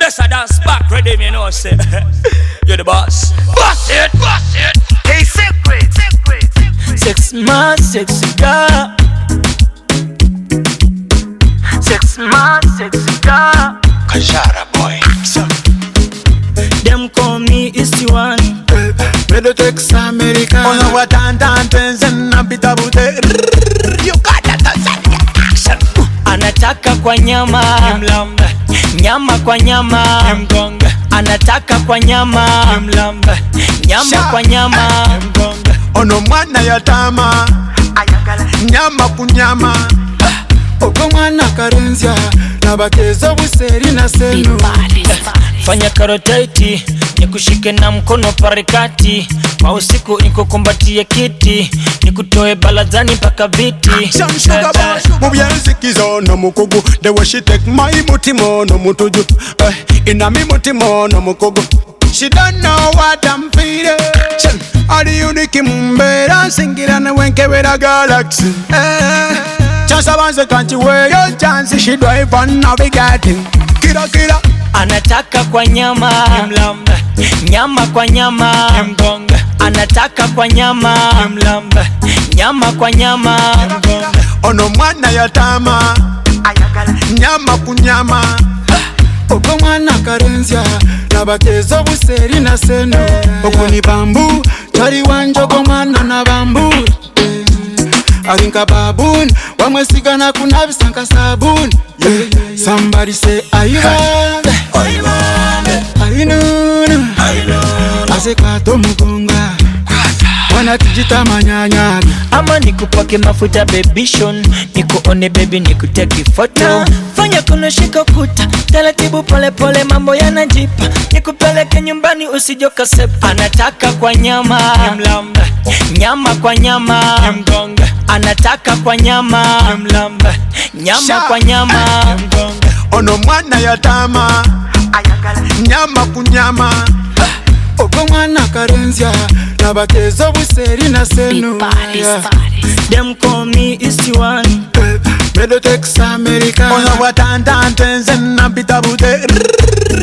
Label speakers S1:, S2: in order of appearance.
S1: This a dance back ready, you know, say. You're the boss. Boss it, boss it. Hey, secret, secret.
S2: 6 months, 6 cigar. 6 months, 6 cigar.
S1: Kajara boy.
S2: Them call me Easty One.
S3: Medotex America.
S4: Ono watantantenze na bitabute. You got that action.
S2: Anataka kwa nyama,
S1: Mlambe.
S2: nyama kwa nyama,
S1: Mgonga.
S2: anataka kwa nyama,
S1: Mlambe.
S2: nyama kwa nyama,
S1: Mgonga.
S4: Ono mwana yatama. Nyama kunyama.
S3: Ogo mwana karenzya nabakezo buseri na senu.
S2: fanya karoteti nikushike na mkono parikati, kwa usiku nikukumbatie kiti, nikutoe baladhani mpaka viti.
S4: Mubyenzikizo no mukugu. The way she take my mutimo no mutuju. Ina mi mutimo no mukugu. She don't know what I'm feeling. Ari unique mumbera singira na wenke wera galaxy. Chance abanze kanchi we yo chance she drive on navigating. Kira kira.
S2: Anataka kwa nyama,
S1: Mlambe.
S2: nyama kwa nyama,
S1: Mgonga.
S2: anataka kwa nyama,
S1: Mlambe.
S2: nyama kwa nyama,
S1: Mgonga.
S4: Ono mwana yatama. Nyama kunyama.
S3: Ogo mwana karenzya nabakezo buseri na senu. Okuni bambu tari wanjogo mwana na bambu. Arinka baboon wamwesigana kuna bisanka sabun. Somebody say ayibambe, ayinunu, azekato mugonga, wanatijita manyanyaga.
S2: ama nikupake mafuta babyshon, nikuone baby nikuteki photo. Fanya kuna shika kuta, taratibu pole pole mambo yanajipa, nikupeleke nyumbani usijoka sepa. Anataka kwa nyama,
S1: Mlambe.
S2: nyama kwa nyama,
S1: Mgonga.
S2: anataka kwa nyama,
S1: Mlambe.
S2: nyama kwa nyama,
S1: Mgonga.
S4: Ono mwana yatama. Nyama kunyama.
S3: Ogo mwana karenzya nabakezo buseri na senu.
S2: them call me Easty One.
S3: Medotex America.
S4: Ono watantantenze na bitabute.